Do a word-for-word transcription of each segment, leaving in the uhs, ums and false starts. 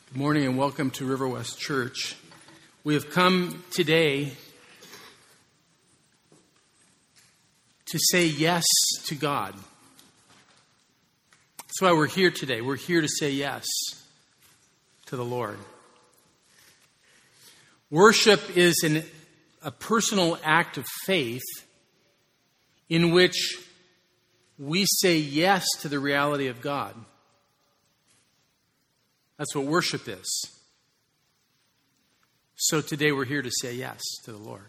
Good morning and welcome to River West Church. We have come today to say yes to God. That's why we're here today. We're here to say yes to the Lord. Worship is an, a personal act of faith in which we say yes to the reality of God. That's what worship is. So today we're here to say yes to the Lord.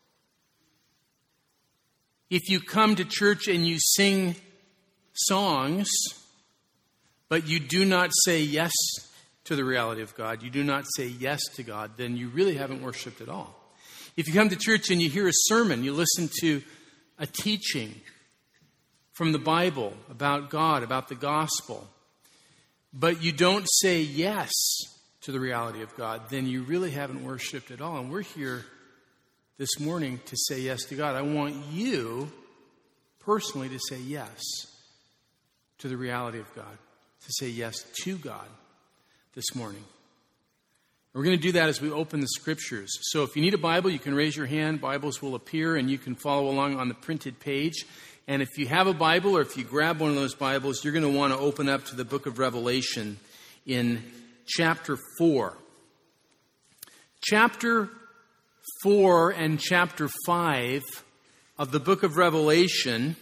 If you come to church and you sing songs, but you do not say yes to the reality of God, you do not say yes to God, then you really haven't worshiped at all. If you come to church and you hear a sermon, you listen to a teaching from the Bible about God, about the gospel, but you don't say yes to the reality of God, then you really haven't worshiped at all. And we're here this morning to say yes to God. I want you personally to say yes to the reality of God, to say yes to God this morning. We're going to do that as we open the Scriptures. So if you need a Bible, you can raise your hand. Bibles will appear, and you can follow along on the printed page. And if you have a Bible or if you grab one of those Bibles, you're going to want to open up to the book of Revelation in chapter four. Chapter four and chapter five of the book of Revelation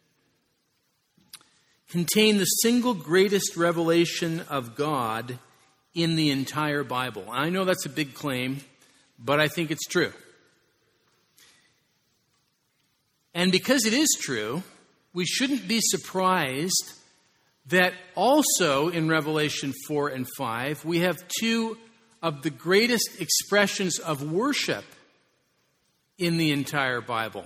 contain the single greatest revelation of God in the entire Bible. I know that's a big claim, but I think it's true. And because it is true, we shouldn't be surprised that also in Revelation four and five, we have two of the greatest expressions of worship in the entire Bible.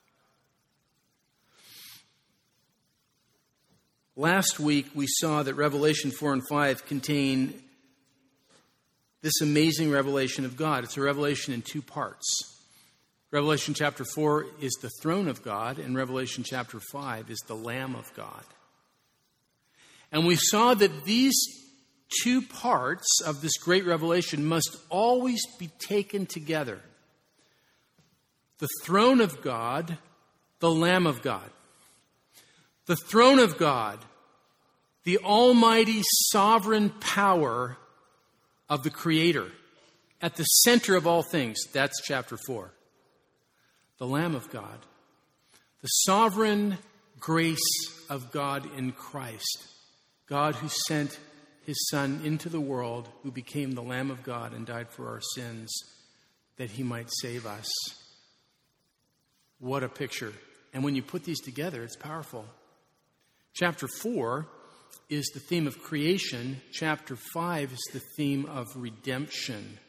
Last week, we saw that Revelation four and five contain this amazing revelation of God. It's a revelation in two parts. Revelation chapter four is the throne of God, and Revelation chapter five is the Lamb of God. And we saw that these two parts of this great revelation must always be taken together. The throne of God, the Lamb of God. The throne of God, the almighty sovereign power of the Creator, at the center of all things. That's chapter four. The Lamb of God, the sovereign grace of God in Christ, God who sent his Son into the world, who became the Lamb of God and died for our sins, that he might save us. What a picture. And when you put these together, it's powerful. Chapter four is the theme of creation. Chapter five is the theme of redemption.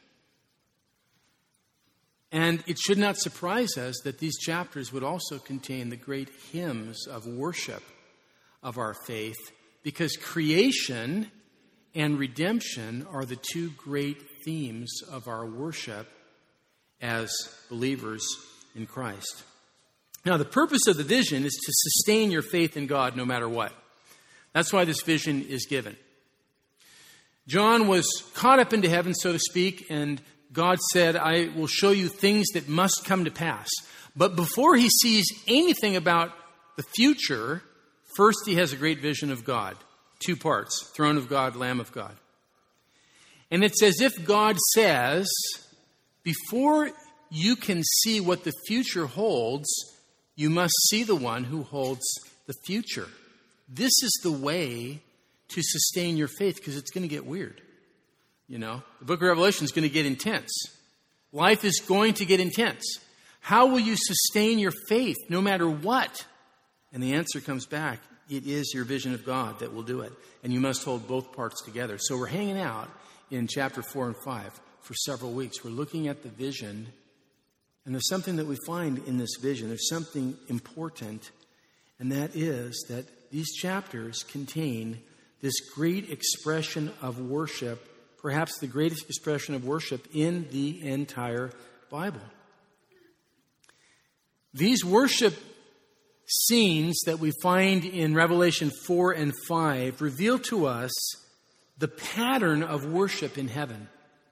And it should not surprise us that these chapters would also contain the great hymns of worship of our faith, because creation and redemption are the two great themes of our worship as believers in Christ. Now, the purpose of the vision is to sustain your faith in God no matter what. That's why this vision is given. John was caught up into heaven, so to speak, and God said, I will show you things that must come to pass. But before he sees anything about the future, first he has a great vision of God. Two parts, throne of God, Lamb of God. And it's as if God says, before you can see what the future holds, you must see the one who holds the future. This is the way to sustain your faith, because it's going to get weird. You know, the book of Revelation is going to get intense. Life is going to get intense. How will you sustain your faith no matter what? And the answer comes back. It is your vision of God that will do it. And you must hold both parts together. So we're hanging out in chapter four and five for several weeks. We're looking at the vision. And there's something that we find in this vision. There's something important. And that is that these chapters contain this great expression of worship, perhaps the greatest expression of worship in the entire Bible. These worship scenes that we find in Revelation four and five reveal to us the pattern of worship in heaven.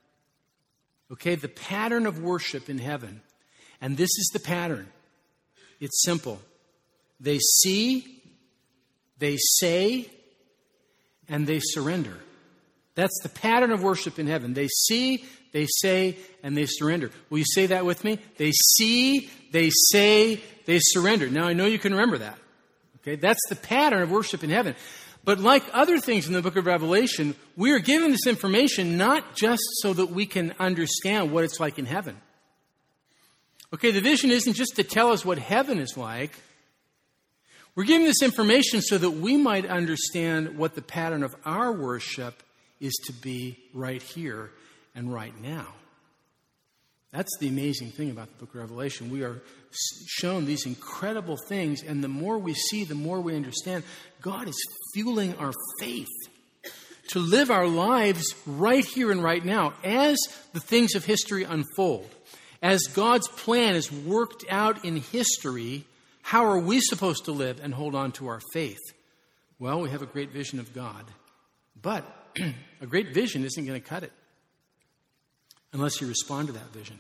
Okay, the pattern of worship in heaven. And this is the pattern. It's simple. They see, they say, and they surrender. That's the pattern of worship in heaven. They see, they say, and they surrender. Will you say that with me? They see, they say, they surrender. Now, I know you can remember that. Okay, that's the pattern of worship in heaven. But like other things in the book of Revelation, we are given this information not just so that we can understand what it's like in heaven. Okay, the vision isn't just to tell us what heaven is like. We're given this information so that we might understand what the pattern of our worship is to be right here and right now. That's the amazing thing about the book of Revelation. We are shown these incredible things, and the more we see, the more we understand. God is fueling our faith to live our lives right here and right now as the things of history unfold. As God's plan is worked out in history, how are we supposed to live and hold on to our faith? Well, we have a great vision of God, but a great vision isn't going to cut it unless you respond to that vision.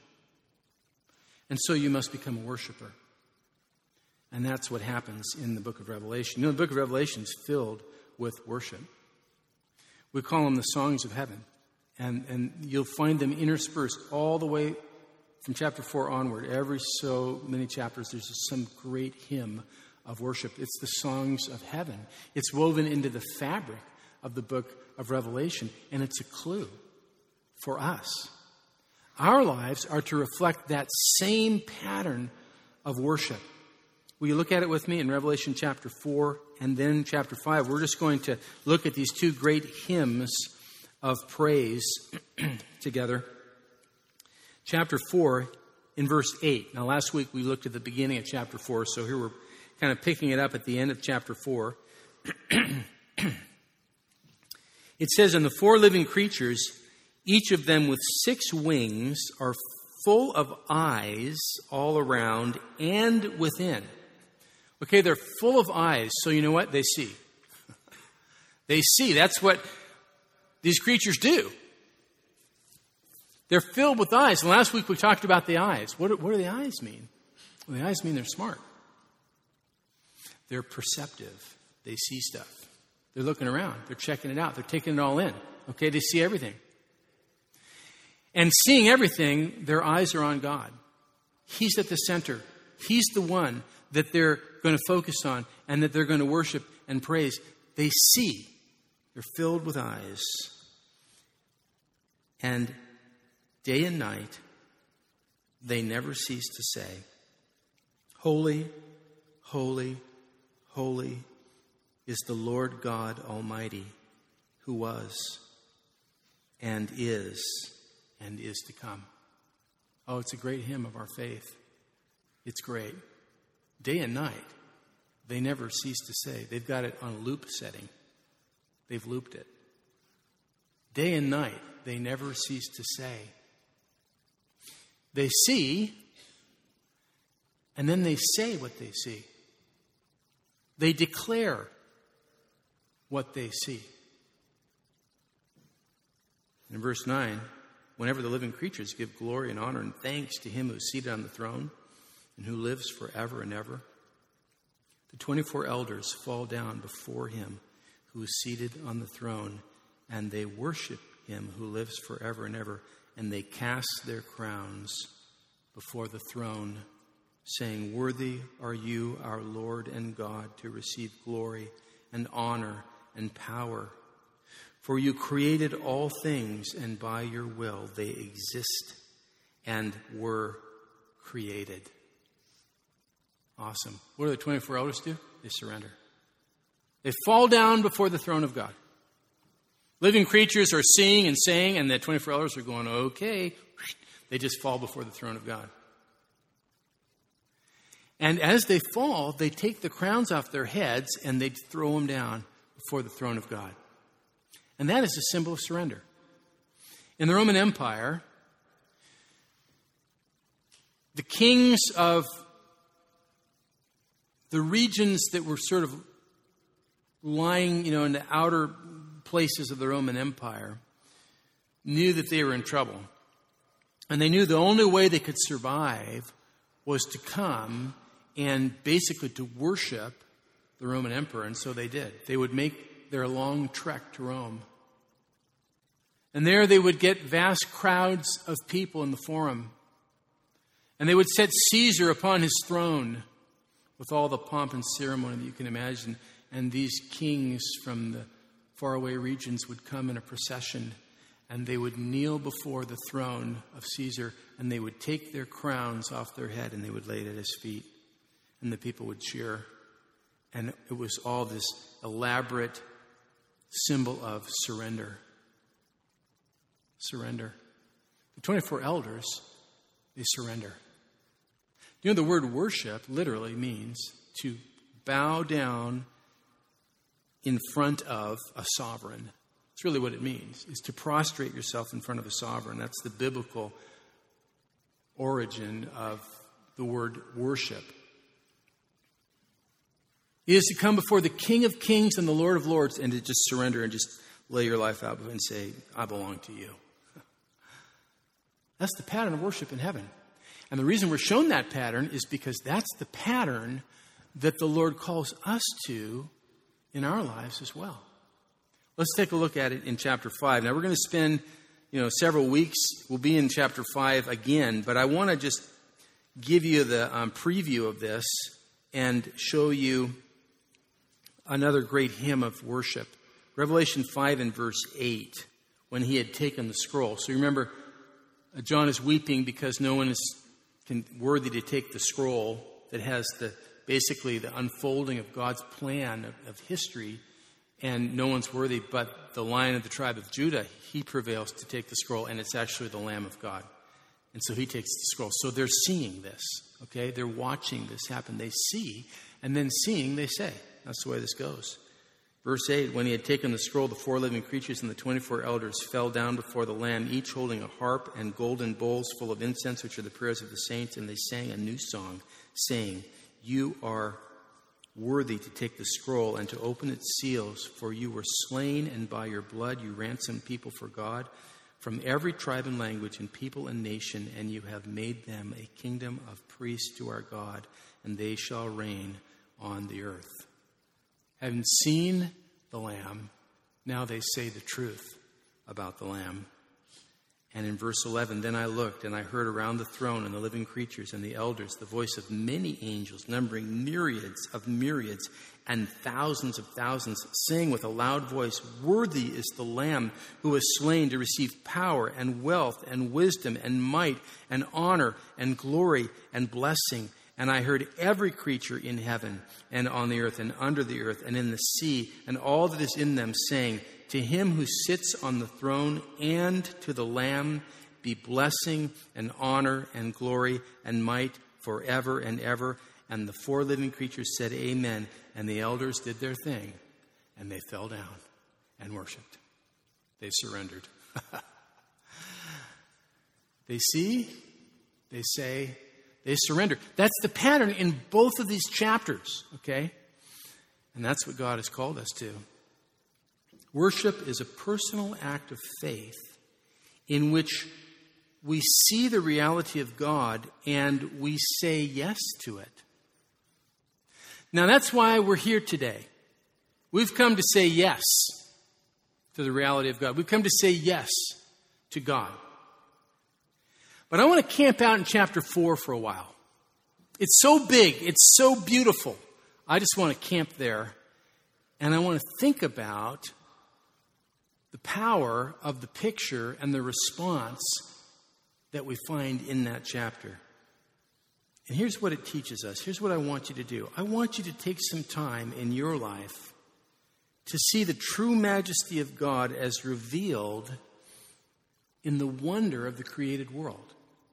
And so you must become a worshiper. And that's what happens in the book of Revelation. You know, the book of Revelation is filled with worship. We call them the songs of heaven. And, and you'll find them interspersed all the way from chapter four onward. Every so many chapters, there's some great hymn of worship. It's the songs of heaven. It's woven into the fabric of the book of Revelation. And it's a clue for us. Our lives are to reflect that same pattern of worship. Will you look at it with me in Revelation chapter four and then chapter five? We're just going to look at these two great hymns of praise together. Chapter four in verse eight. Now, last week we looked at the beginning of chapter four, so here we're kind of picking it up at the end of chapter four. It says, "And the four living creatures, each of them with six wings, are full of eyes all around and within." Okay, they're full of eyes, so you know what? They see. They see. That's what these creatures do. They're filled with eyes. And last week we talked about the eyes. What do, what do the eyes mean? Well, the eyes mean they're smart. They're perceptive. They see stuff. They're looking around. They're checking it out. They're taking it all in. Okay, they see everything. And seeing everything, their eyes are on God. He's at the center. He's the one that they're going to focus on and that they're going to worship and praise. They see. They're filled with eyes. And day and night, they never cease to say, "Holy, holy, holy is the Lord God Almighty, who was and is and is to come." Oh, it's a great hymn of our faith. It's great. Day and night, they never cease to say. They've got it on a loop setting. They've looped it. Day and night, they never cease to say. They see, and then they say what they see. They declare what they see. In verse nine, "Whenever the living creatures give glory and honor and thanks to him who is seated on the throne and who lives forever and ever, the twenty-four elders fall down before him who is seated on the throne, and they worship him who lives forever and ever, and they cast their crowns before the throne, saying, 'Worthy are you, our Lord and God, to receive glory and honor and power. For you created all things, and by your will they exist and were created.'" Awesome. What do the twenty-four elders do? They surrender. They fall down before the throne of God. Living creatures are seeing and saying, and the twenty-four elders are going, okay. They just fall before the throne of God. And as they fall, they take the crowns off their heads and they throw them down before the throne of God. And that is a symbol of surrender. In the Roman Empire, the kings of the regions that were sort of lying, you know, in the outer places of the Roman Empire knew that they were in trouble. And they knew the only way they could survive was to come and basically to worship the Roman emperor. And so they did. They would make their long trek to Rome. And there they would get vast crowds of people in the forum. And they would set Caesar upon his throne with all the pomp and ceremony that you can imagine. And these kings from the faraway regions would come in a procession, and they would kneel before the throne of Caesar, and they would take their crowns off their head and they would lay it at his feet. And the people would cheer. And it was all this elaborate symbol of surrender. Surrender. The twenty-four elders, they surrender. You know, the word worship literally means to bow down in front of a sovereign. That's really what it means, is to prostrate yourself in front of a sovereign. That's the biblical origin of the word worship. It is to come before the King of Kings and the Lord of Lords and to just surrender and just lay your life out and say, I belong to you. That's the pattern of worship in heaven. And the reason we're shown that pattern is because that's the pattern that the Lord calls us to in our lives as well. Let's take a look at it in chapter five. Now, we're going to spend, you know, several weeks. We'll be in chapter five again, but I want to just give you the um, preview of this and show you another great hymn of worship. Revelation five and verse eight, when he had taken the scroll. So you remember, uh, John is weeping because no one is can, worthy to take the scroll that has the basically the unfolding of God's plan of, of history. And no one's worthy but the Lion of the tribe of Judah. He prevails to take the scroll, and it's actually the Lamb of God. And so he takes the scroll. So they're seeing this, okay? They're watching this happen. They see, and then seeing, they say. That's the way this goes. Verse eight, when he had taken the scroll, the four living creatures and the twenty-four elders fell down before the Lamb, each holding a harp and golden bowls full of incense, which are the prayers of the saints. And they sang a new song, saying, you are worthy to take the scroll and to open its seals, for you were slain, and by your blood you ransomed people for God from every tribe and language and people and nation, and you have made them a kingdom of priests to our God, and they shall reign on the earth. Having seen the Lamb, now they say the truth about the Lamb. And in verse eleven, then I looked, and I heard around the throne and the living creatures and the elders the voice of many angels, numbering myriads of myriads and thousands of thousands, saying with a loud voice, worthy is the Lamb who was slain to receive power and wealth and wisdom and might and honor and glory and blessing. And I heard every creature in heaven and on the earth and under the earth and in the sea and all that is in them, saying, to him who sits on the throne and to the Lamb be blessing and honor and glory and might forever and ever. And the four living creatures said, amen. And the elders did their thing, and they fell down and worshiped. They surrendered. They see, they say, they surrender. That's the pattern in both of these chapters, okay? And that's what God has called us to. Worship is a personal act of faith in which we see the reality of God and we say yes to it. Now, that's why we're here today. We've come to say yes to the reality of God. We've come to say yes to God. But I want to camp out in chapter four for a while. It's so big. It's so beautiful. I just want to camp there. And I want to think about the power of the picture and the response that we find in that chapter. And here's what it teaches us. Here's what I want you to do. I want you to take some time in your life to see the true majesty of God as revealed in the wonder of the created world.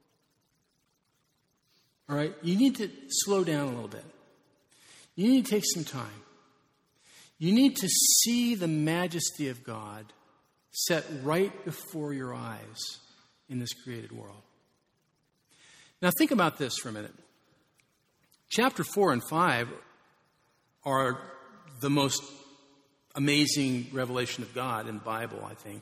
All right? You need to slow down a little bit. You need to take some time. You need to see the majesty of God set right before your eyes in this created world. Now think about this for a minute. Chapter four and five are the most amazing revelation of God in the Bible, I think.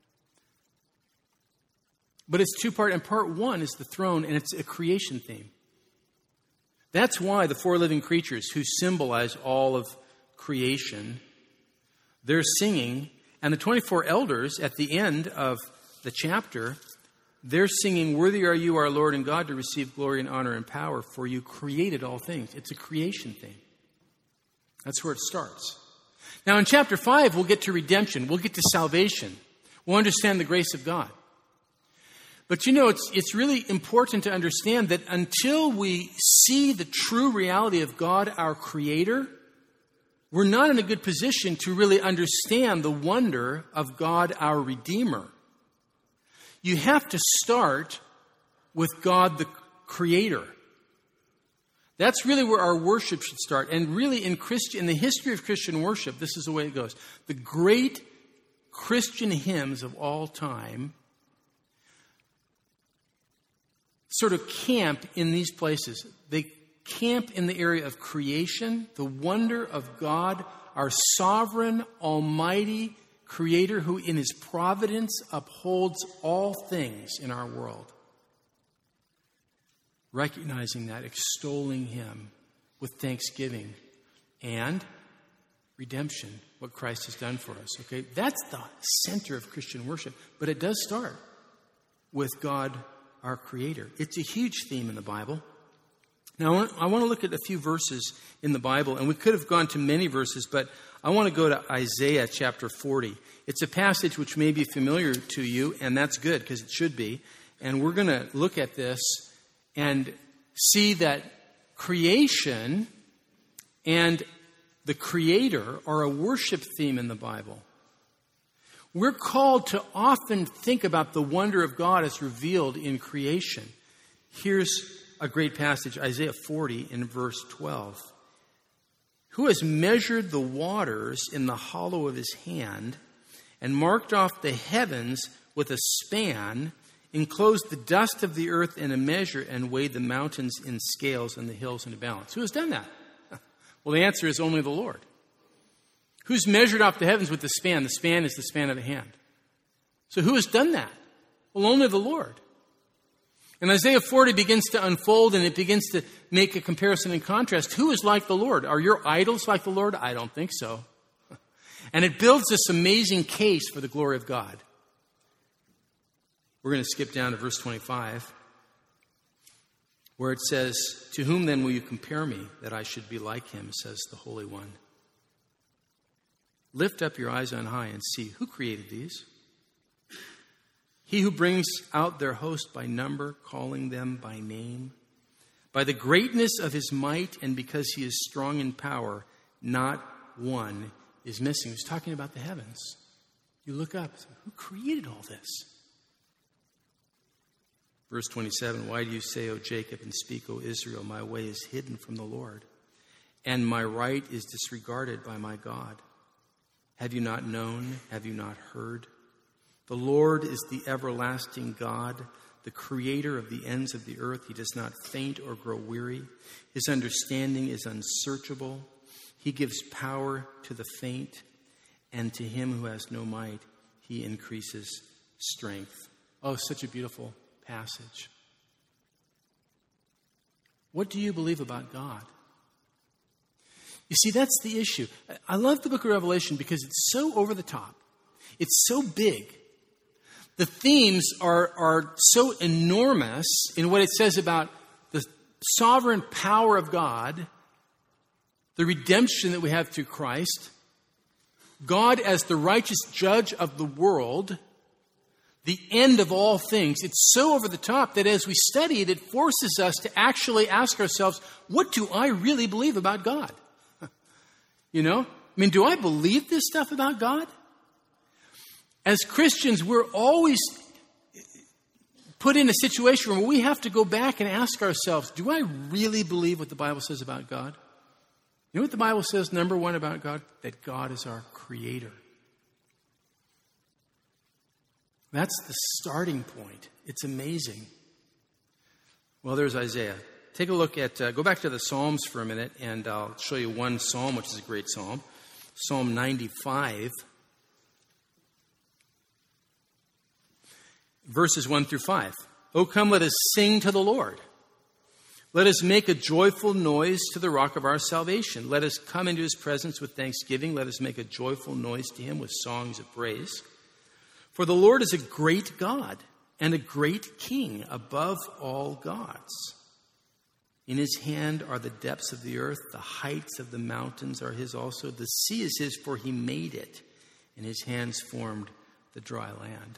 But it's two-part, and part one is the throne, and it's a creation theme. That's why the four living creatures, who symbolize all of creation, they're singing, and the twenty-four elders at the end of the chapter, they're singing, "Worthy are you, our Lord and God, to receive glory and honor and power, for you created all things." It's a creation theme. That's where it starts. Now in chapter five, we'll get to redemption. We'll get to salvation. We'll understand the grace of God. But you know, it's, it's really important to understand that until we see the true reality of God, our Creator, we're not in a good position to really understand the wonder of God, our Redeemer. You have to start with God, the Creator. That's really where our worship should start. And really in Christian, in the history of Christian worship, this is the way it goes. The great Christian hymns of all time sort of camp in these places. They camp in the area of creation, the wonder of God, our sovereign, almighty Creator who in His providence upholds all things in our world. Recognizing that, extolling Him with thanksgiving and redemption, what Christ has done for us. Okay, that's the center of Christian worship, but it does start with God, our Creator. It's a huge theme in the Bible. Now, I want, I want to look at a few verses in the Bible, and we could have gone to many verses, but I want to go to Isaiah chapter forty. It's a passage which may be familiar to you, and that's good, because it should be. And we're going to look at this and see that creation and the Creator are a worship theme in the Bible. We're called to often think about the wonder of God as revealed in creation. Here's a great passage, Isaiah forty in verse twelve. "Who has measured the waters in the hollow of his hand and marked off the heavens with a span, enclosed the dust of the earth in a measure, and weighed the mountains in scales and the hills in a balance?" Who has done that? Well, the answer is only the Lord. Who's measured off the heavens with the span? The span is the span of a hand. So who has done that? Well, only the Lord. And Isaiah forty begins to unfold, and it begins to make a comparison and contrast. Who is like the Lord? Are your idols like the Lord? I don't think so. And it builds this amazing case for the glory of God. We're going to skip down to verse twenty-five, where it says, "To whom then will you compare me, that I should be like him, says the Holy One? Lift up your eyes on high and see, who created these? He who brings out their host by number, calling them by name. By the greatness of his might, and because he is strong in power, not one is missing." He's talking about the heavens. You look up, who created all this? Verse twenty-seven, "Why do you say, O Jacob, and speak, O Israel, my way is hidden from the Lord, and my right is disregarded by my God? Have you not known? Have you not heard? The Lord is the everlasting God, the creator of the ends of the earth. He does not faint or grow weary. His understanding is unsearchable. He gives power to the faint, and to him who has no might, he increases strength." Oh, such a beautiful passage. What do you believe about God? You see, that's the issue. I love the book of Revelation because it's so over the top. It's so big. The themes are, are so enormous in what it says about the sovereign power of God, the redemption that we have through Christ, God as the righteous judge of the world, the end of all things. It's so over the top that as we study it, it forces us to actually ask ourselves, what do I really believe about God? You know? I mean, do I believe this stuff about God? As Christians, we're always put in a situation where we have to go back and ask ourselves, do I really believe what the Bible says about God? You know what the Bible says, number one, about God? That God is our creator. That's the starting point. It's amazing. Well, there's Isaiah. Take a look at, uh, go back to the Psalms for a minute, and I'll show you one psalm, which is a great psalm. Psalm ninety-five, verses one through five. "O come, let us sing to the Lord. Let us make a joyful noise to the rock of our salvation. Let us come into his presence with thanksgiving. Let us make a joyful noise to him with songs of praise. For the Lord is a great God and a great King above all gods. In his hand are the depths of the earth. The heights of the mountains are his also. The sea is his, for he made it, and his hands formed the dry land."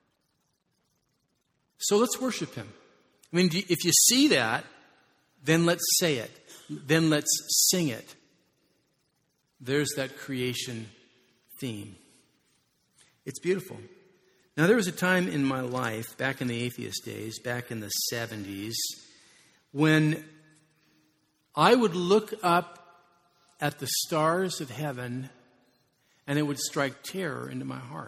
So let's worship him. I mean, if you see that, then let's say it. Then let's sing it. There's that creation theme. It's beautiful. Now, there was a time in my life, back in the atheist days, back in the seventies, when I would look up at the stars of heaven and it would strike terror into my heart.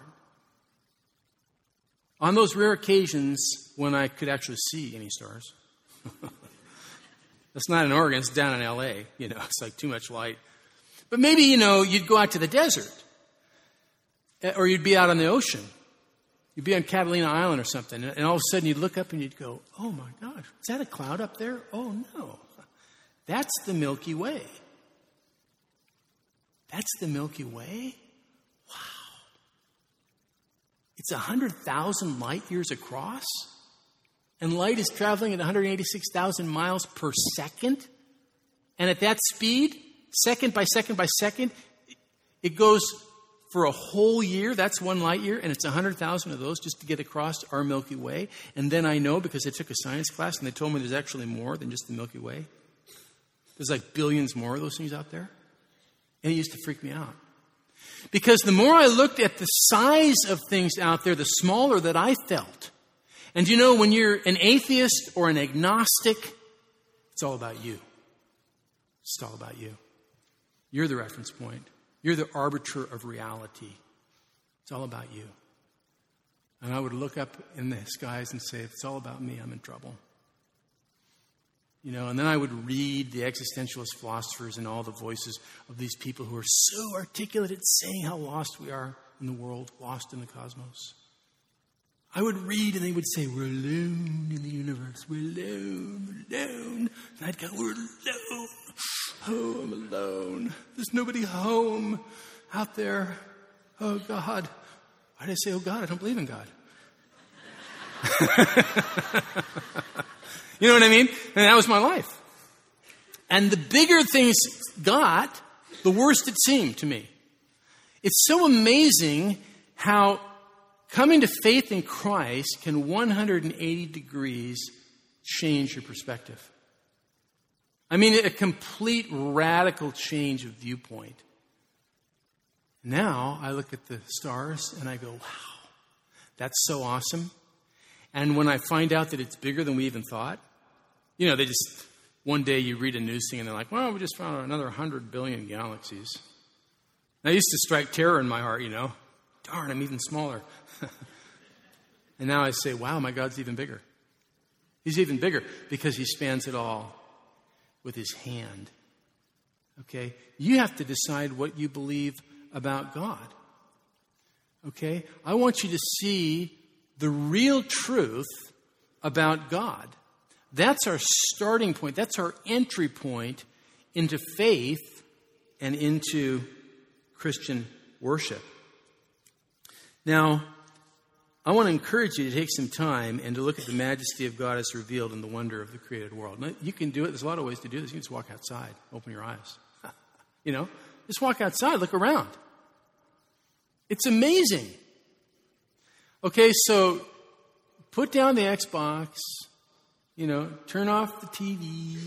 On those rare occasions when I could actually see any stars. That's not in Oregon, it's down in L A. You know, it's like too much light. But maybe, you know, you'd go out to the desert. Or you'd be out on the ocean. You'd be on Catalina Island or something. And all of a sudden you'd look up and you'd go, "Oh my gosh, is that a cloud up there? Oh no. That's the Milky Way. That's the Milky Way? Wow. It's one hundred thousand light years across? And light is traveling at one hundred eighty-six thousand miles per second. And at that speed, second by second by second, it goes for a whole year. That's one light year. And it's one hundred thousand of those just to get across our Milky Way. And then I know, because I took a science class and they told me there's actually more than just the Milky Way. There's like billions more of those things out there. And it used to freak me out. Because the more I looked at the size of things out there, the smaller that I felt. And you know, when you're an atheist or an agnostic, it's all about you. It's all about you. You're the reference point. You're the arbiter of reality. It's all about you. And I would look up in the skies and say, if it's all about me, I'm in trouble. You know, and then I would read the existentialist philosophers and all the voices of these people who are so articulate at saying how lost we are in the world, lost in the cosmos. I would read and they would say, "We're alone in the universe. We're alone, we're alone." And I'd go, "We're alone. Oh, I'm alone. There's nobody home out there. Oh, God." Why did I say, "Oh, God"? I don't believe in God. You know what I mean? And that was my life. And the bigger things got, the worse it seemed to me. It's so amazing how coming to faith in Christ can one hundred eighty degrees change your perspective. I mean, a complete radical change of viewpoint. Now I look at the stars and I go, wow, that's so awesome. And when I find out that it's bigger than we even thought, you know, they just, one day you read a news thing and they're like, "Well, we just found another one hundred billion galaxies." That used to strike terror in my heart, you know. Darn, I'm even smaller. And now I say, wow, my God's even bigger. He's even bigger because he spans it all with his hand. Okay? You have to decide what you believe about God. Okay? I want you to see the real truth about God. That's our starting point. That's our entry point into faith and into Christian worship. Now, I want to encourage you to take some time and to look at the majesty of God as revealed in the wonder of the created world. Now, you can do it. There's a lot of ways to do this. You can just walk outside, open your eyes. You know, just walk outside, look around. It's amazing. Okay, so put down the Xbox, you know, turn off the T V.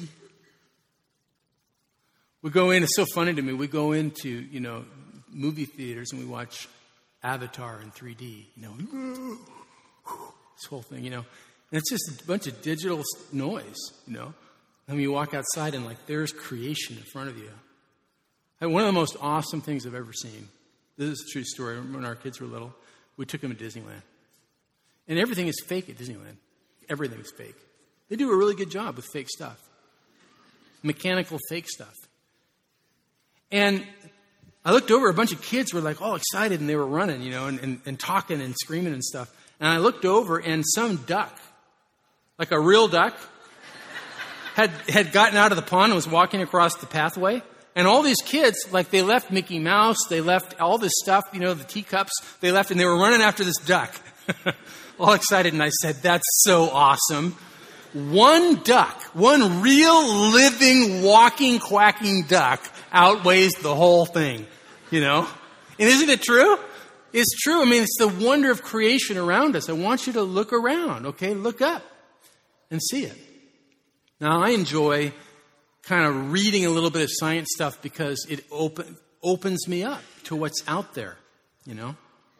We go in, it's so funny to me, we go into, you know, movie theaters and we watch Avatar in three D, you know, this whole thing, you know. And it's just a bunch of digital noise, you know. I mean, you walk outside and, like, there's creation in front of you. And one of the most awesome things I've ever seen, this is a true story, when our kids were little, we took them to Disneyland. And everything is fake at Disneyland. Everything is fake. They do a really good job with fake stuff. Mechanical fake stuff. And I looked over, a bunch of kids were like all excited and they were running, you know, and, and, and talking and screaming and stuff. And I looked over and some duck, like a real duck, had, had gotten out of the pond and was walking across the pathway. And all these kids, like they left Mickey Mouse, they left all this stuff, you know, the teacups, they left and they were running after this duck. All excited. And I said, that's so awesome. One duck, one real living, walking, quacking duck outweighs the whole thing, you know? And isn't it true? It's true. I mean, it's the wonder of creation around us. I want you to look around, okay? Look up and see it. Now, I enjoy kind of reading a little bit of science stuff because it open, opens me up to what's out there, you know?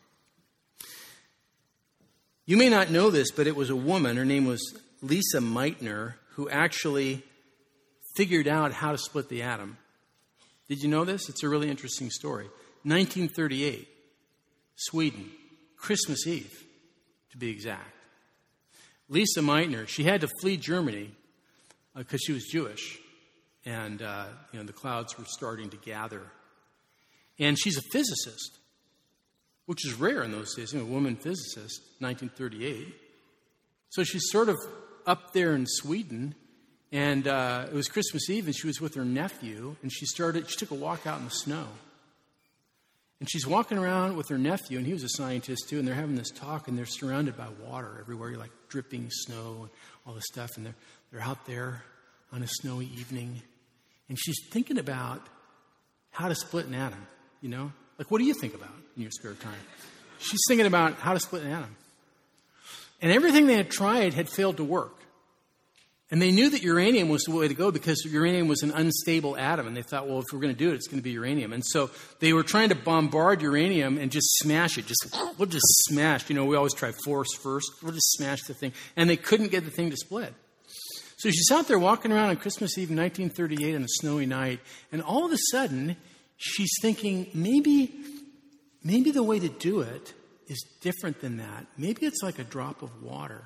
You may not know this, but it was a woman, her name was Lisa Meitner, who actually figured out how to split the atom. Did you know this? It's a really interesting story. nineteen thirty-eight, Sweden, Christmas Eve, to be exact. Lisa Meitner, she had to flee Germany because uh, she was Jewish. And, uh, you know, the clouds were starting to gather. And she's a physicist, which is rare in those days, you know, a woman physicist, nineteen thirty-eight. So she's sort of up there in Sweden, and uh, it was Christmas Eve, and she was with her nephew, and she started, she took a walk out in the snow. And she's walking around with her nephew, and he was a scientist too, and they're having this talk, and they're surrounded by water everywhere, like dripping snow and all this stuff, and they're, they're out there on a snowy evening, and she's thinking about how to split an atom, you know? Like, what do you think about in your spare time? She's thinking about how to split an atom. And everything they had tried had failed to work. And they knew that uranium was the way to go because uranium was an unstable atom. And they thought, well, if we're going to do it, it's going to be uranium. And so they were trying to bombard uranium and just smash it. Just, we'll just smash. You know, we always try force first. We'll just smash the thing. And they couldn't get the thing to split. So she's out there walking around on Christmas Eve, nineteen thirty-eight, on a snowy night. And all of a sudden, she's thinking, maybe, maybe the way to do it is different than that. Maybe it's like a drop of water.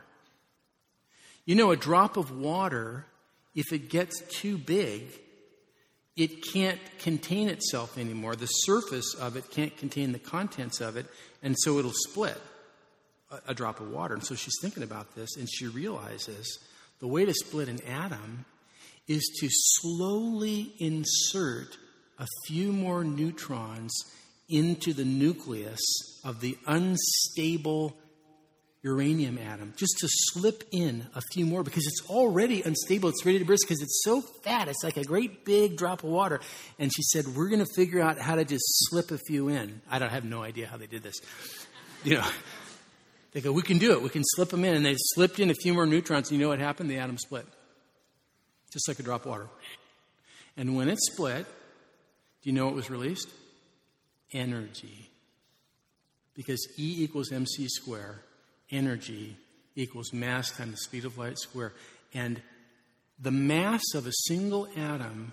You know, a drop of water, if it gets too big, it can't contain itself anymore. The surface of it can't contain the contents of it, and so it'll split, a, a drop of water. And so she's thinking about this, and she realizes the way to split an atom is to slowly insert a few more neutrons into the nucleus of the unstable uranium atom, just to slip in a few more because it's already unstable. It's ready to burst because it's so fat. It's like a great big drop of water. And she said, we're going to figure out how to just slip a few in. I don't have no idea how they did this. You know, they go, we can do it. We can slip them in. And they slipped in a few more neutrons. And you know what happened? The atom split. Just like a drop of water. And when it split, do you know what was released? Energy. Because E equals mc squared. Energy equals mass times the speed of light squared. And the mass of a single atom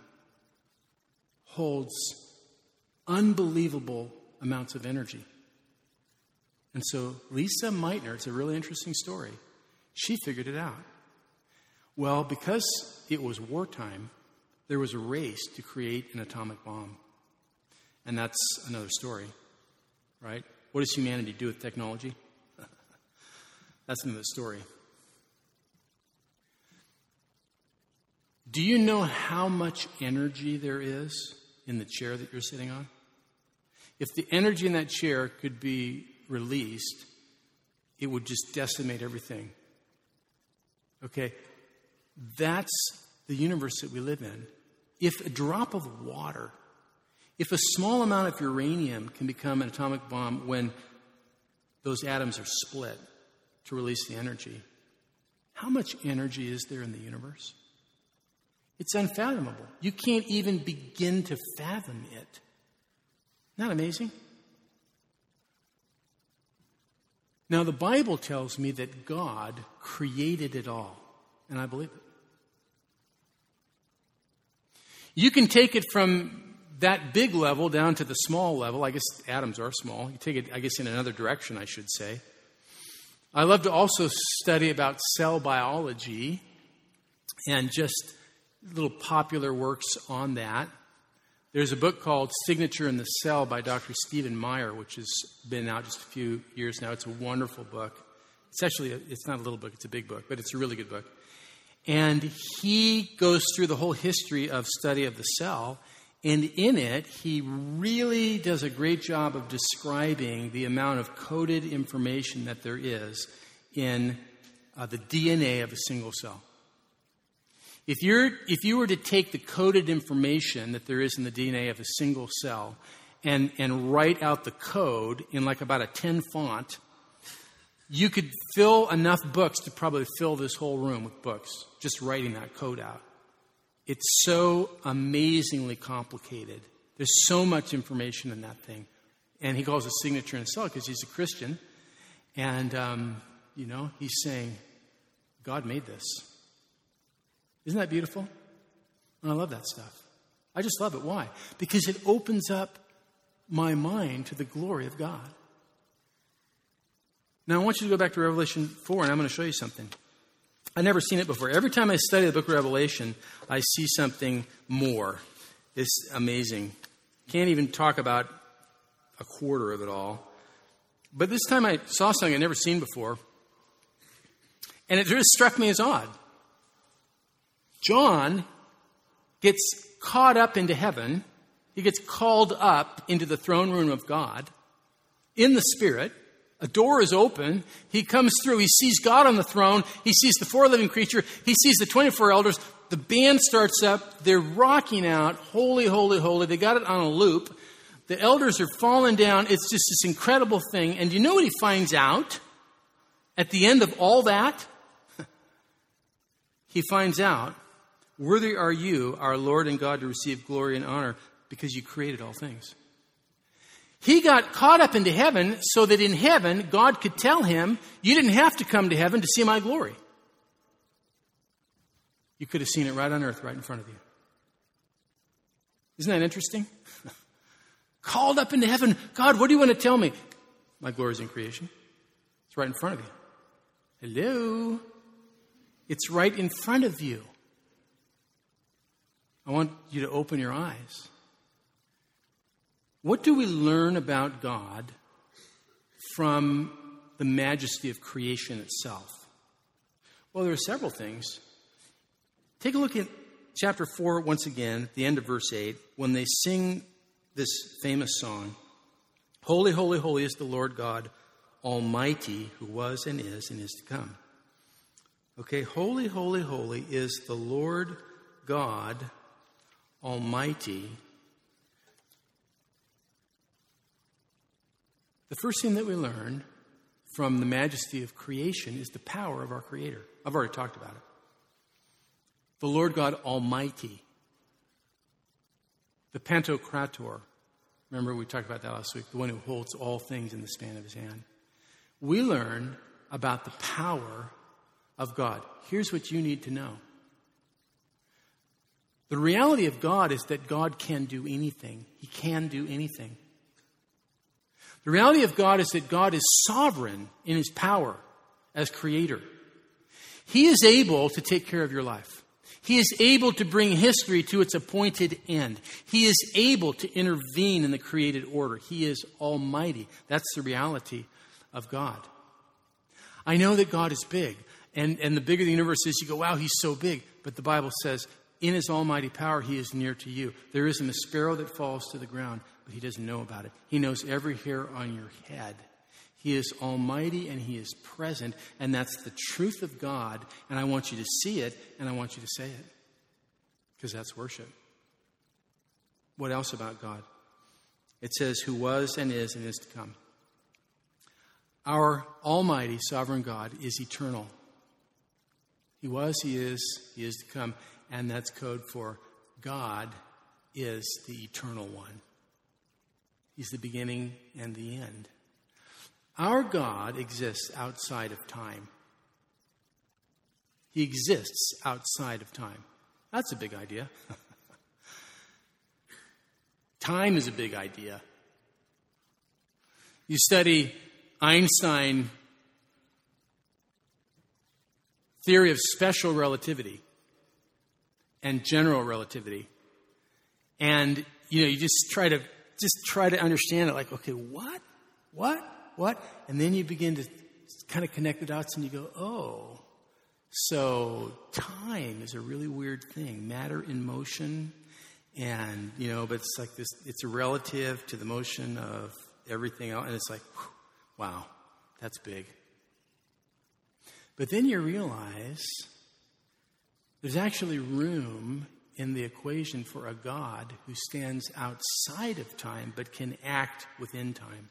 holds unbelievable amounts of energy. And so Lisa Meitner, it's a really interesting story, she figured it out. Well, because it was wartime, there was a race to create an atomic bomb. And that's another story, right? What does humanity do with technology? That's another story. Do you know how much energy there is in the chair that you're sitting on? If the energy in that chair could be released, it would just decimate everything. Okay? That's the universe that we live in. If a drop of water, if a small amount of uranium can become an atomic bomb when those atoms are split to release the energy, how much energy is there in the universe? It's unfathomable. You can't even begin to fathom it. Isn't that amazing? Now, the Bible tells me that God created it all, and I believe it. You can take it from that big level down to the small level. I guess atoms are small. You take it, I guess, in another direction, I should say. I love to also study about cell biology and just little popular works on that. There's a book called Signature in the Cell by Doctor Stephen Meyer, which has been out just a few years now. It's a wonderful book. It's actually, a, it's not a little book, it's a big book, but it's a really good book. And he goes through the whole history of study of the cell, and in it, he really does a great job of describing the amount of coded information that there is in uh, the D N A of a single cell. If you're, if you were to take the coded information that there is in the D N A of a single cell and, and write out the code in like about a ten font, you could fill enough books to probably fill this whole room with books, just writing that code out. It's so amazingly complicated. There's so much information in that thing. And he calls it signature in the cell because he's a Christian. And, um, you know, he's saying, God made this. Isn't that beautiful? And I love that stuff. I just love it. Why? Because it opens up my mind to the glory of God. Now, I want you to go back to Revelation four, and I'm going to show you something. I've never seen it before. Every time I study the book of Revelation, I see something more. It's amazing. Can't even talk about a quarter of it all. But this time I saw something I'd never seen before, and it just struck me as odd. John gets caught up into heaven. He gets called up into the throne room of God in the Spirit. A door is open. He comes through. He sees God on the throne. He sees the four living creature. He sees the twenty-four elders. The band starts up. They're rocking out, holy, holy, holy. They got it on a loop. The elders are falling down. It's just this incredible thing. And you know what he finds out at the end of all that? He finds out, worthy are you, our Lord and God, to receive glory and honor because you created all things. He got caught up into heaven so that in heaven, God could tell him, you didn't have to come to heaven to see my glory. You could have seen it right on earth, right in front of you. Isn't that interesting? Called up into heaven. God, what do you want to tell me? My glory is in creation. It's right in front of you. Hello? It's right in front of you. I want you to open your eyes. What do we learn about God from the majesty of creation itself? Well, there are several things. Take a look at chapter four once again, at the end of verse eight, when they sing this famous song, Holy, holy, holy is the Lord God Almighty, who was and is and is to come. Okay, holy, holy, holy is the Lord God Almighty. The first thing that we learn from the majesty of creation is the power of our Creator. I've already talked about it. The Lord God Almighty. The Pantocrator. Remember we talked about that last week. The one who holds all things in the span of his hand. We learn about the power of God. Here's what you need to know. The reality of God is that God can do anything. He can do anything. The reality of God is that God is sovereign in his power as creator. He is able to take care of your life. He is able to bring history to its appointed end. He is able to intervene in the created order. He is almighty. That's the reality of God. I know that God is big. And, and the bigger the universe is, you go, wow, he's so big. But the Bible says, in his almighty power, he is near to you. There isn't a sparrow that falls to the ground, but he doesn't know about it. He knows every hair on your head. He is almighty and he is present. And that's the truth of God. And I want you to see it and I want you to say it. Because that's worship. What else about God? It says, who was and is and is to come. Our almighty sovereign God is eternal. He was, he is, he is to come. And that's code for God is the eternal one. He's the beginning and the end. Our God exists outside of time. He exists outside of time. That's a big idea. Time is a big idea. You study Einstein theory of special relativity and general relativity, and you know, you just try to just try to understand it like, okay, what? What? What? And then you begin to kind of connect the dots and you go, oh, so time is a really weird thing. Matter in motion. And, you know, but it's like this, it's a relative to the motion of everything else. And it's like, whew, wow, that's big. But then you realize there's actually room in the equation for a God who stands outside of time but can act within time.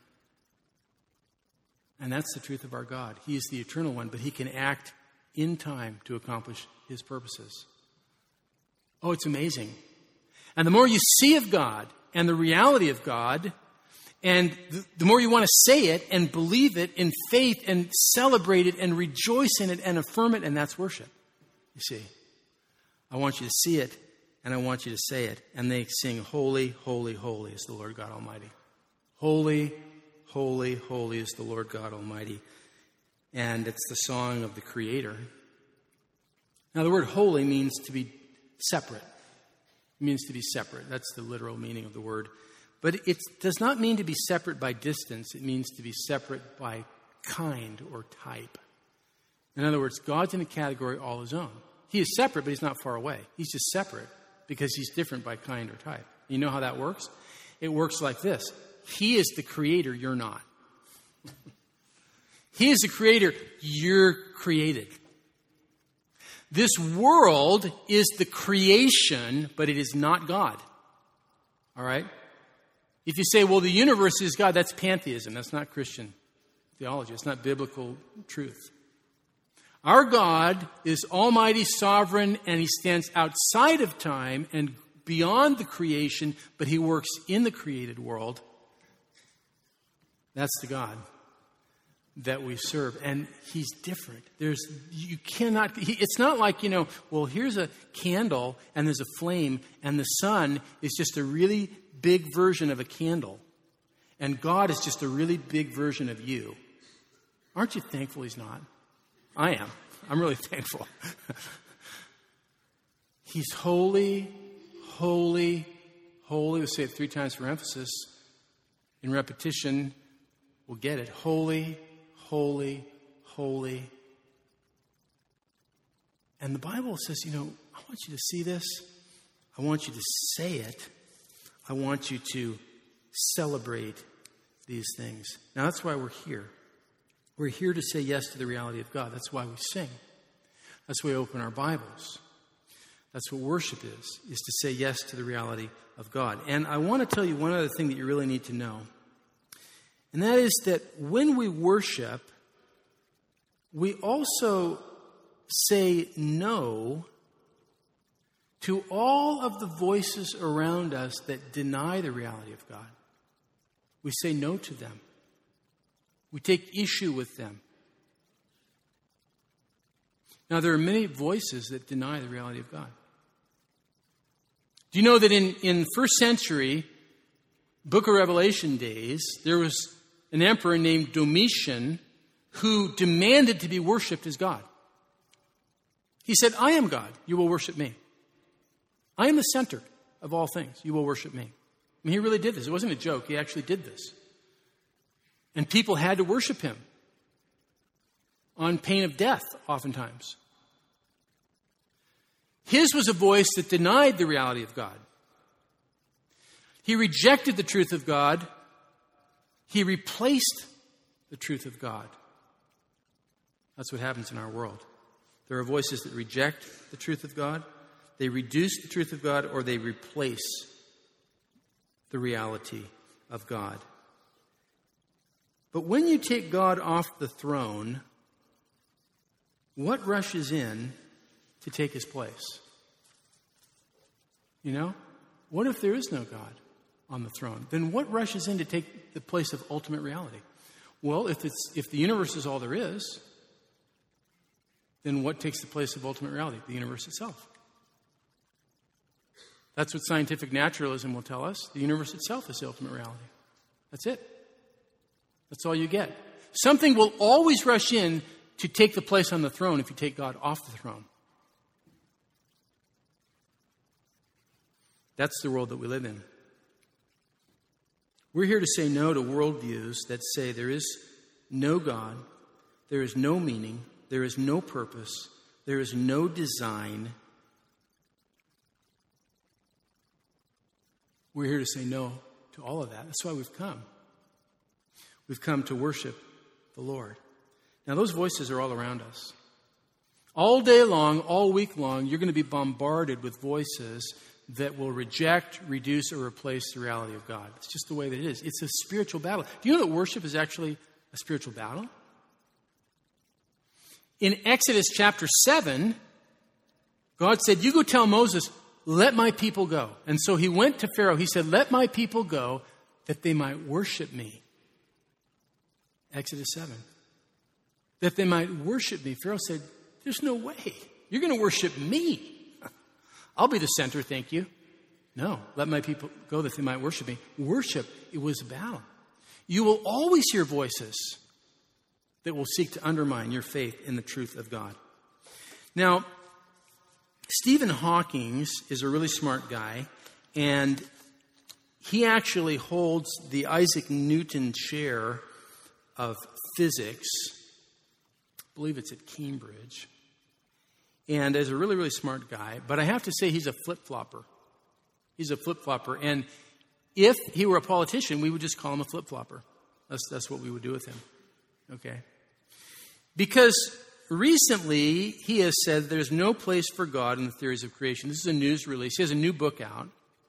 And that's the truth of our God. He is the eternal one, but he can act in time to accomplish his purposes. Oh, it's amazing. And the more you see of God and the reality of God, and the, the more you want to say it and believe it in faith and celebrate it and rejoice in it and affirm it, and that's worship. You see, I want you to see it and I want you to say it. And they sing, holy, holy, holy is the Lord God Almighty. Holy, holy, holy is the Lord God Almighty. And it's the song of the Creator. Now, the word holy means to be separate. It means to be separate. That's the literal meaning of the word. But it does not mean to be separate by distance. It means to be separate by kind or type. In other words, God's in a category all his own. He is separate, but he's not far away. He's just separate because he's different by kind or type. You know how that works? It works like this. He is the creator, you're not. He is the creator, you're created. This world is the creation, but it is not God. All right? If you say, well, the universe is God, that's pantheism. That's not Christian theology. It's not biblical truth. Our God is almighty, sovereign, and he stands outside of time and beyond the creation, but he works in the created world. That's the God that we serve. And he's different. There's, you cannot, he, it's not like, you know, well, here's a candle and there's a flame and the sun is just a really big version of a candle. And God is just a really big version of you. Aren't you thankful he's not? I am. I'm really thankful. He's holy, holy, holy. We'll say it three times for emphasis. In repetition, we'll get it. Holy, holy, holy. And the Bible says, you know, I want you to see this. I want you to say it. I want you to celebrate these things. Now, that's why we're here. We're here to say yes to the reality of God. That's why we sing. That's why we open our Bibles. That's what worship is, is to say yes to the reality of God. And I want to tell you one other thing that you really need to know. And that is that when we worship, we also say no to all of the voices around us that deny the reality of God. We say no to them. We take issue with them. Now, there are many voices that deny the reality of God. Do you know that in, in first century Book of Revelation days, there was an emperor named Domitian who demanded to be worshipped as God? He said, I am God. You will worship me. I am the center of all things. You will worship me. I mean, he really did this. It wasn't a joke. He actually did this. And people had to worship him on pain of death, oftentimes. His was a voice that denied the reality of God. He rejected the truth of God. He replaced the truth of God. That's what happens in our world. There are voices that reject the truth of God. They reduce the truth of God, or they replace the reality of God. But when you take God off the throne, what rushes in to take his place? You know? What if there is no God on the throne? Then what rushes in to take the place of ultimate reality? Well, if it's if the universe is all there is, then what takes the place of ultimate reality? The universe itself. That's what scientific naturalism will tell us. The universe itself is the ultimate reality. That's it. That's all you get. Something will always rush in to take the place on the throne if you take God off the throne. That's the world that we live in. We're here to say no to worldviews that say there is no God, there is no meaning, there is no purpose, there is no design. We're here to say no to all of that. That's why we've come. We've come to worship the Lord. Now, those voices are all around us. All day long, all week long, you're going to be bombarded with voices that will reject, reduce, or replace the reality of God. It's just the way that it is. It's a spiritual battle. Do you know that worship is actually a spiritual battle? In Exodus chapter seven, God said, you go tell Moses, let my people go. And so he went to Pharaoh. He said, let my people go that they might worship me. Exodus seven. That they might worship me. Pharaoh said, there's no way. You're going to worship me. I'll be the center, thank you. No, let my people go that they might worship me. Worship, it was a battle. You will always hear voices that will seek to undermine your faith in the truth of God. Now, Stephen Hawking is a really smart guy, and he actually holds the Isaac Newton Chair of Physics. I believe it's at Cambridge. And is a really, really smart guy. But I have to say he's a flip-flopper. He's a flip-flopper. And if he were a politician, we would just call him a flip-flopper. That's, that's what we would do with him. Okay? Because recently he has said there's no place for God in the theories of creation. This is a news release. He has a new book out.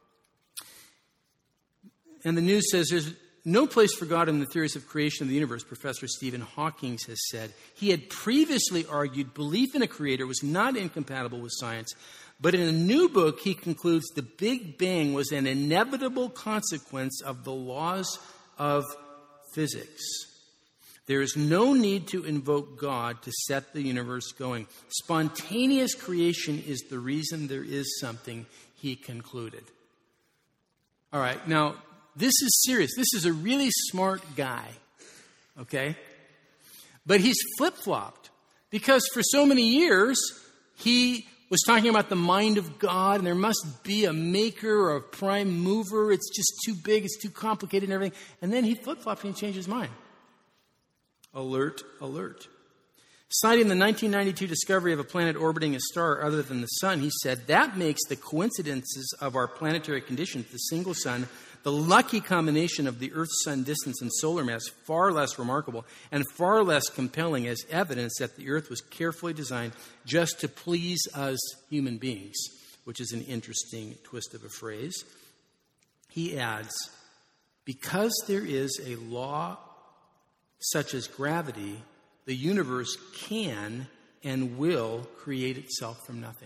And the news says there's no place for God in the theories of creation of the universe, Professor Stephen Hawking has said. He had previously argued belief in a creator was not incompatible with science, but in a new book, he concludes the Big Bang was an inevitable consequence of the laws of physics. There is no need to invoke God to set the universe going. Spontaneous creation is the reason there is something, he concluded. All right, now, this is serious. This is a really smart guy, okay? But he's flip-flopped because for so many years, he was talking about the mind of God and there must be a maker or a prime mover. It's just too big, it's too complicated and everything. And then he flip-flopped and he changed his mind. Alert, alert. Citing the nineteen ninety-two discovery of a planet orbiting a star other than the sun, he said, that makes the coincidences of our planetary conditions, the single sun, the lucky combination of the Earth-sun distance and solar mass far less remarkable and far less compelling as evidence that the Earth was carefully designed just to please us human beings, which is an interesting twist of a phrase. He adds, because there is a law such as gravity, the universe can and will create itself from nothing.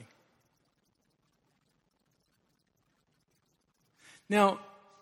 Now,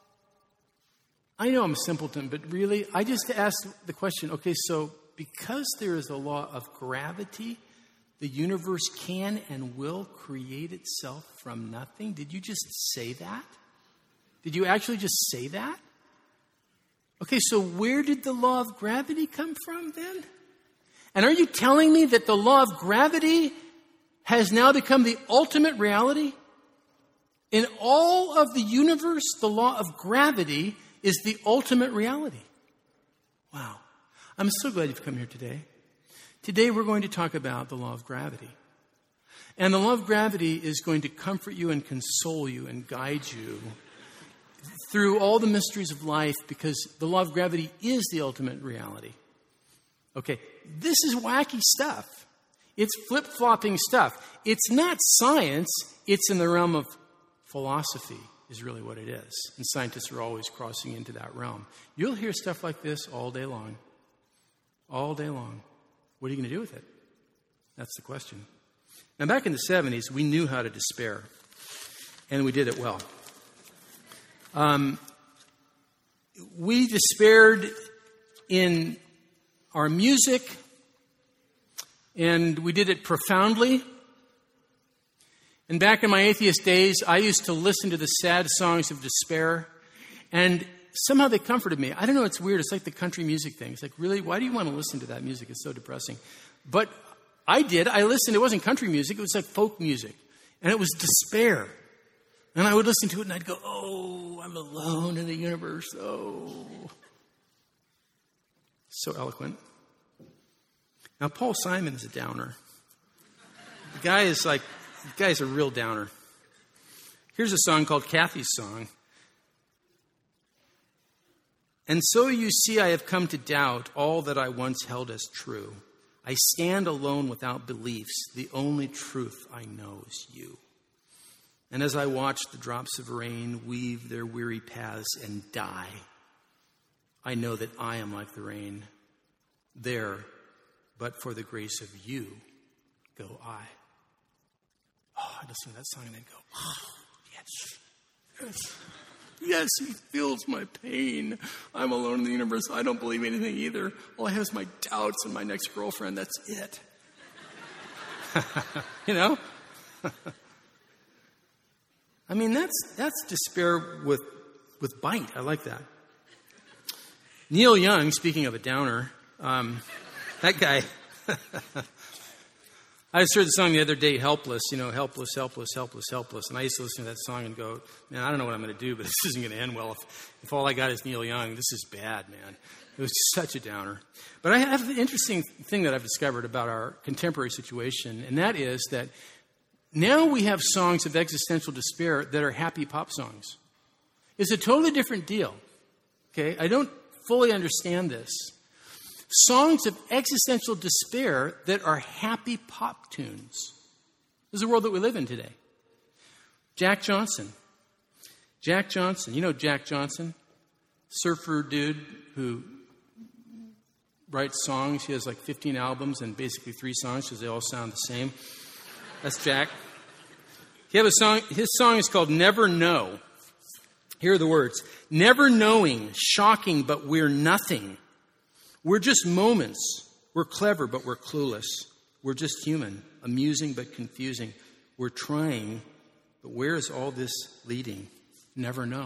I know I'm a simpleton, but really, I just asked the question, okay, so because there is a law of gravity, the universe can and will create itself from nothing? Did you just say that? Did you actually just say that? Okay, so where did the law of gravity come from then? And are you telling me that the law of gravity has now become the ultimate reality? In all of the universe, the law of gravity is the ultimate reality. Wow. I'm so glad you've come here today. Today we're going to talk about the law of gravity. And the law of gravity is going to comfort you and console you and guide you through all the mysteries of life because the law of gravity is the ultimate reality. Okay, this is wacky stuff. It's flip-flopping stuff. It's not science. It's in the realm of philosophy is really what it is. And scientists are always crossing into that realm. You'll hear stuff like this all day long. All day long. What are you going to do with it? That's the question. Now, back in the seventies, we knew how to despair. And we did it well. Um, we despaired in our music, and we did it profoundly. And back in my atheist days, I used to listen to the sad songs of despair, and somehow they comforted me. I don't know, it's weird. It's like the country music thing. It's like, really, why do you want to listen to that music? It's so depressing. But I did. I listened. It wasn't country music. It was like folk music, and it was despair. And I would listen to it, and I'd go, oh, I'm alone in the universe. Oh. So eloquent. Now, Paul Simon is a downer. The guy is like, the guy is a real downer. Here's a song called Kathy's Song. And so you see, I have come to doubt all that I once held as true. I stand alone without beliefs. The only truth I know is you. And as I watch the drops of rain weave their weary paths and die, I know that I am like the rain. There, but for the grace of you, go I. Oh, I listen to that song and then go, oh, yes, yes. Yes, he feels my pain. I'm alone in the universe. I don't believe anything either. All I have is my doubts and my next girlfriend. That's it. You know? I mean, that's that's despair with with bite. I like that. Neil Young, speaking of a downer, um, that guy... I just heard the song the other day, Helpless, you know, helpless, helpless, helpless, helpless. And I used to listen to that song and go, man, I don't know what I'm going to do, but this isn't going to end well. If, if all I got is Neil Young, this is bad, man. It was such a downer. But I have the interesting thing that I've discovered about our contemporary situation, and that is that now we have songs of existential despair that are happy pop songs. It's a totally different deal, okay? I don't fully understand this. Songs of existential despair that are happy pop tunes. This is the world that we live in today. Jack Johnson. Jack Johnson. You know Jack Johnson? Surfer dude who writes songs. He has like fifteen albums and basically three songs because they all sound the same. That's Jack. He have a song. His song is called Never Know. Here are the words. Never knowing, shocking, but we're nothing. We're just moments. We're clever, but we're clueless. We're just human, amusing, but confusing. We're trying, but where is all this leading? Never know.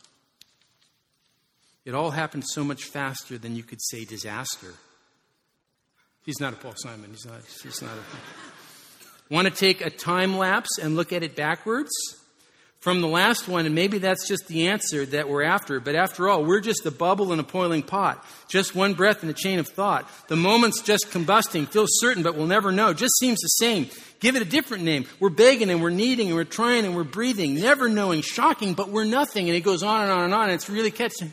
It all happened so much faster than you could say disaster. He's not a Paul Simon. He's not, he's not a... Want to take a time lapse and look at it backwards? From the last one, and maybe that's just the answer that we're after. But after all, we're just a bubble in a boiling pot. Just one breath in a chain of thought. The moment's just combusting. Feels certain, but we'll never know. Just seems the same. Give it a different name. We're begging and we're needing and we're trying and we're breathing. Never knowing. Shocking, but we're nothing. And it goes on and on and on. And it's really catching.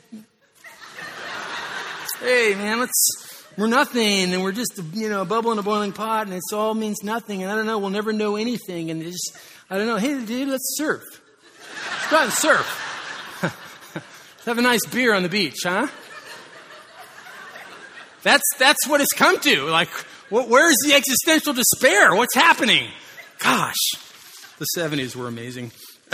Hey, man, let's... We're nothing, and we're just, you know, a bubble in a boiling pot, and it all means nothing. And I don't know, we'll never know anything. And it just, I don't know. Hey, dude, let's surf. Go out and surf. Let's have a nice beer on the beach, huh? That's that's what it's come to. Like, wh- where's the existential despair? What's happening? Gosh, the seventies were amazing.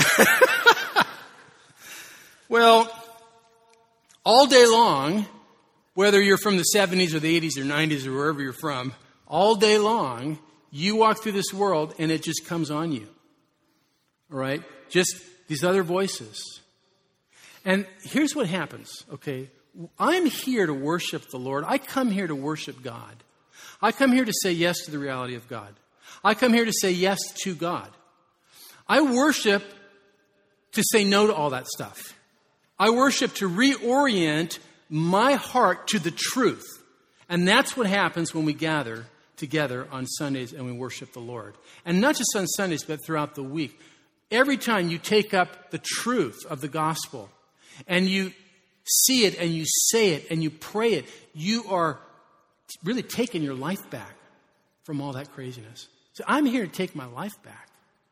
Well, all day long, whether you're from the seventies or the eighties or nineties or wherever you're from, all day long, you walk through this world and it just comes on you. All right? Just these other voices. And here's what happens, okay? I'm here to worship the Lord. I come here to worship God. I come here to say yes to the reality of God. I come here to say yes to God. I worship to say no to all that stuff. I worship to reorient my heart to the truth. And that's what happens when we gather together on Sundays and we worship the Lord. And not just on Sundays, but throughout the week. Every time you take up the truth of the gospel and you see it and you say it and you pray it, you are really taking your life back from all that craziness. So I'm here to take my life back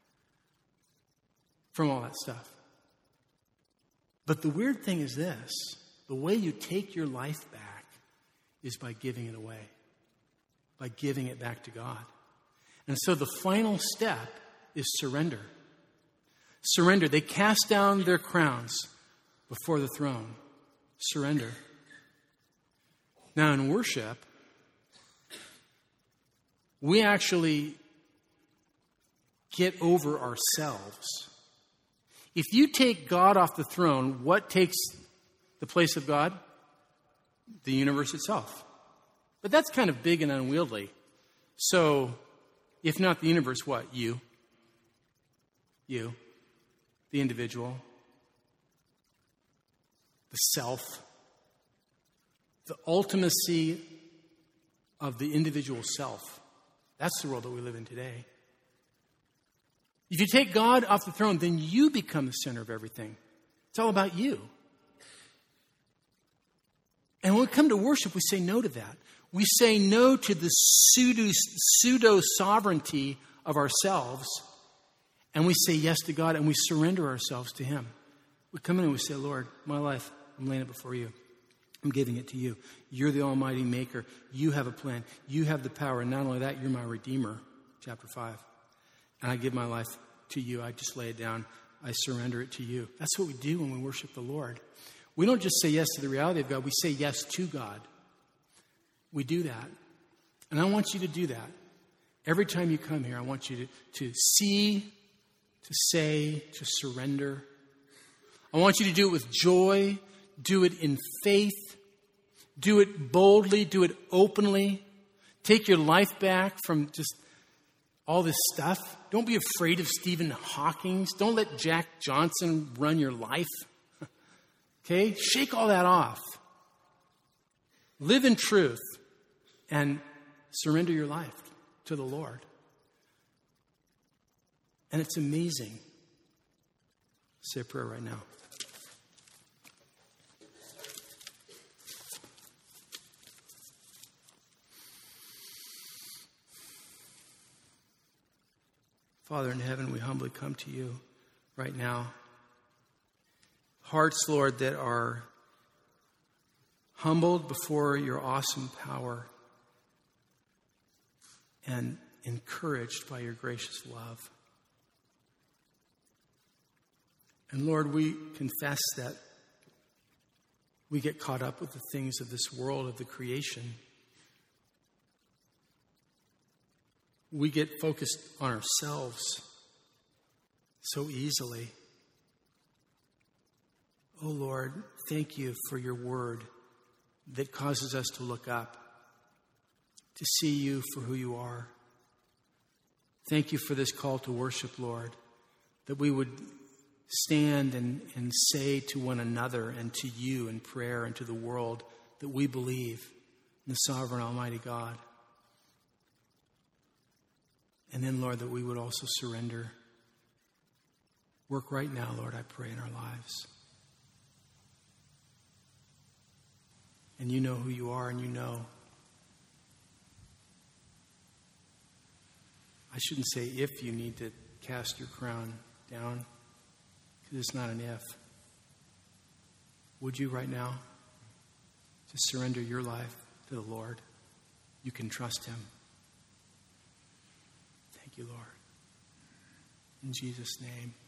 from all that stuff. But the weird thing is this. The way you take your life back is by giving it away, by giving it back to God. And so the final step is surrender. Surrender. They cast down their crowns before the throne. Surrender. Now in worship, we actually get over ourselves. If you take God off the throne, what takes the place of God? The universe itself. But that's kind of big and unwieldy. So, if not the universe, what? You. You. The individual. the self, the ultimacy of the individual self. That's the world that we live in today. If you take God off the throne, then you become the center of everything. It's all about you. And when we come to worship, we say no to that. We say no to the pseudo, pseudo-sovereignty of ourselves, and we say yes to God, and we surrender ourselves to Him. We come in and we say, Lord, my life, I'm laying it before you. I'm giving it to you. You're the almighty maker. You have a plan. You have the power. And not only that, you're my redeemer, chapter five. And I give my life to you. I just lay it down. I surrender it to you. That's what we do when we worship the Lord. We don't just say yes to the reality of God. We say yes to God. We do that. And I want you to do that. Every time you come here, I want you to, to see, to say, to surrender. I want you to do it with joy. Do it in faith. Do it boldly. Do it openly. Take your life back from just all this stuff. Don't be afraid of Stephen Hawking. Don't let Jack Johnson run your life. Okay? Shake all that off. Live in truth and surrender your life to the Lord. And it's amazing. Say a prayer right now. Father in heaven, we humbly come to you right now. Hearts, Lord, that are humbled before your awesome power and encouraged by your gracious love. And Lord, we confess that we get caught up with the things of this world, of the creation. We get focused on ourselves so easily. Oh Lord, thank you for your word that causes us to look up, to see you for who you are. Thank you for this call to worship, Lord, that we would stand and, and say to one another and to you in prayer and to the world that we believe in the sovereign Almighty God. And then, Lord, that we would also surrender. Work right now, Lord, I pray, in our lives. And you know who you are, and you know. I shouldn't say if you need to cast your crown down, because it's not an if. Would you right now just surrender your life to the Lord? You can trust Him. Thank you, Lord. In Jesus' name.